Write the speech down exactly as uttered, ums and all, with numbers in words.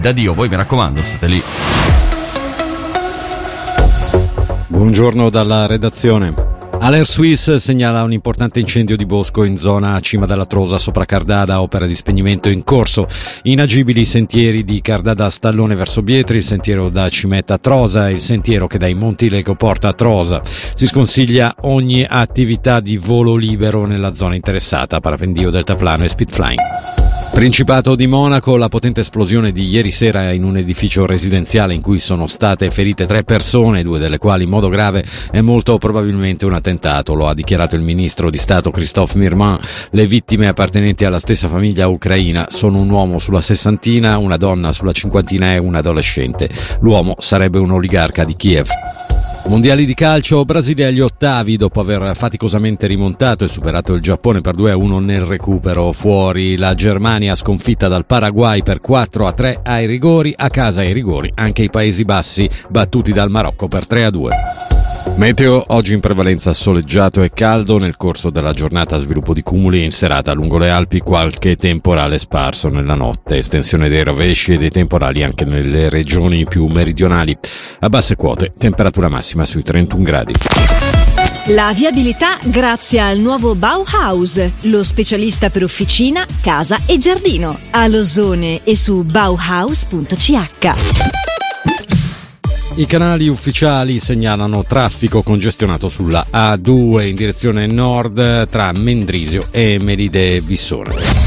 Da Dio, voi mi raccomando, state lì. Buongiorno dalla redazione. Aler Suisse segnala un importante incendio di bosco in zona Cima della Trosa sopra Cardada, opera di spegnimento in corso. Inagibili i sentieri di Cardada a Stallone verso Bietri, il sentiero da Cimetta a Trosa e il sentiero che dai Monti Lego porta a Trosa. Si sconsiglia ogni attività di volo libero nella zona interessata, parapendio, deltaplano e speedflying. Principato di Monaco, la potente esplosione di ieri sera in un edificio residenziale in cui sono state ferite tre persone, due delle quali in modo grave, è molto probabilmente un attentato, lo ha dichiarato il ministro di Stato Christophe Mirman. Le vittime appartenenti alla stessa famiglia ucraina sono un uomo sulla sessantina, una donna sulla cinquantina e un adolescente. L'uomo sarebbe un oligarca di Kiev. Mondiali di calcio, Brasile agli ottavi dopo aver faticosamente rimontato e superato il Giappone per due a uno nel recupero. Fuori la Germania sconfitta dal Paraguay per quattro a tre ai rigori, a casa ai rigori anche i Paesi Bassi battuti dal Marocco per tre a due. Meteo, oggi in prevalenza soleggiato e caldo, nel corso della giornata sviluppo di cumuli, in serata lungo le Alpi qualche temporale sparso nella notte, estensione dei rovesci e dei temporali anche nelle regioni più meridionali. A basse quote, temperatura massima sui trentuno gradi. La viabilità grazie al nuovo Bauhaus, lo specialista per officina, casa e giardino, a Losone e su bauhaus punto c h. I canali ufficiali segnalano traffico congestionato sulla A due in direzione nord tra Mendrisio e Melide Vissone.